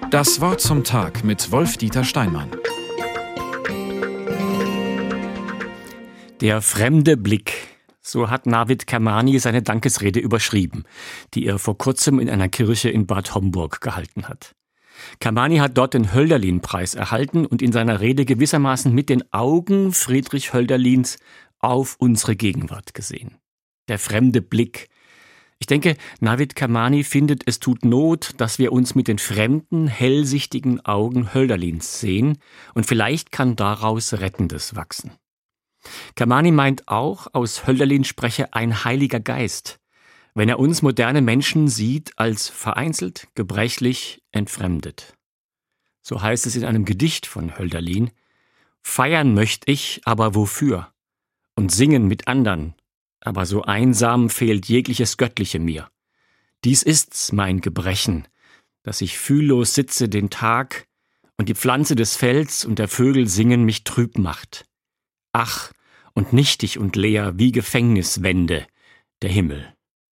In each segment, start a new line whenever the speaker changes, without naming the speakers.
Das Wort zum Tag mit Wolf-Dieter Steinmann.
Der fremde Blick. So hat Navid Kermani seine Dankesrede überschrieben, die er vor kurzem in einer Kirche in Bad Homburg gehalten hat. Kermani hat dort den Hölderlin-Preis erhalten und in seiner Rede gewissermaßen mit den Augen Friedrich Hölderlins auf unsere Gegenwart gesehen. Der fremde Blick. Ich denke, Navid Kermani findet, es tut Not, dass wir uns mit den fremden, hellsichtigen Augen Hölderlins sehen, und vielleicht kann daraus Rettendes wachsen. Kermani meint auch, aus Hölderlin spreche ein Heiliger Geist, wenn er uns moderne Menschen sieht als vereinzelt, gebrechlich, entfremdet. So heißt es in einem Gedicht von Hölderlin: Feiern möcht ich, aber wofür? Und singen mit andern, aber so einsam fehlt jegliches Göttliche mir. Dies ist's, mein Gebrechen, dass ich fühllos sitze den Tag und die Pflanze des Felds und der Vögel singen mich trüb macht. Ach, und nichtig und leer wie Gefängniswände, der Himmel.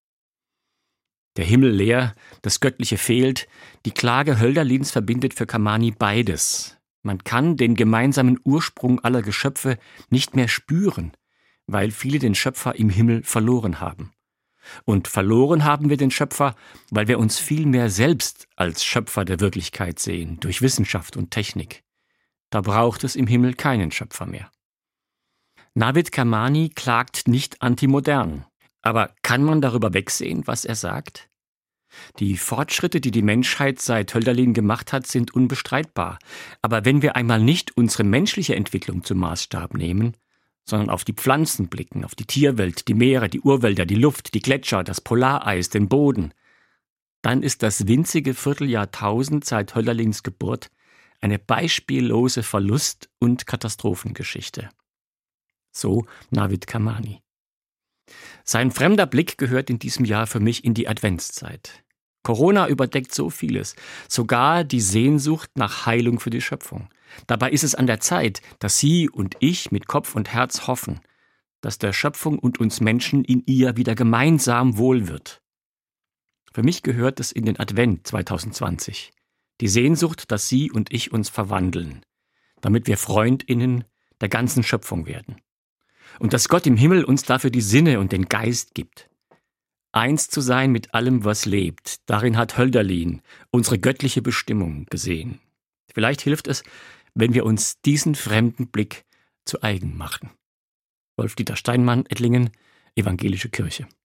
Der Himmel leer, das Göttliche fehlt, die Klage Hölderlins verbindet für Kermani beides. Man kann den gemeinsamen Ursprung aller Geschöpfe nicht mehr spüren, weil viele den Schöpfer im Himmel verloren haben. Und verloren haben wir den Schöpfer, weil wir uns vielmehr selbst als Schöpfer der Wirklichkeit sehen, durch Wissenschaft und Technik. Da braucht es im Himmel keinen Schöpfer mehr. Navid Kermani klagt nicht antimodern. Aber kann man darüber wegsehen, was er sagt? Die Fortschritte, die die Menschheit seit Hölderlin gemacht hat, sind unbestreitbar. Aber wenn wir einmal nicht unsere menschliche Entwicklung zum Maßstab nehmen, sondern auf die Pflanzen blicken, auf die Tierwelt, die Meere, die Urwälder, die Luft, die Gletscher, das Polareis, den Boden, dann ist das winzige Vierteljahrtausend seit Hölderlins Geburt eine beispiellose Verlust- und Katastrophengeschichte. So Navid Kermani. Sein fremder Blick gehört in diesem Jahr für mich in die Adventszeit. Corona überdeckt so vieles, sogar die Sehnsucht nach Heilung für die Schöpfung. Dabei ist es an der Zeit, dass Sie und ich mit Kopf und Herz hoffen, dass der Schöpfung und uns Menschen in ihr wieder gemeinsam wohl wird. Für mich gehört es in den Advent 2020. Die Sehnsucht, dass Sie und ich uns verwandeln, damit wir FreundInnen der ganzen Schöpfung werden. Und dass Gott im Himmel uns dafür die Sinne und den Geist gibt. Eins zu sein mit allem, was lebt, darin hat Hölderlin unsere göttliche Bestimmung gesehen. Vielleicht hilft es, wenn wir uns diesen fremden Blick zu eigen machen. Wolf-Dieter Steinmann, Ettlingen, Evangelische Kirche.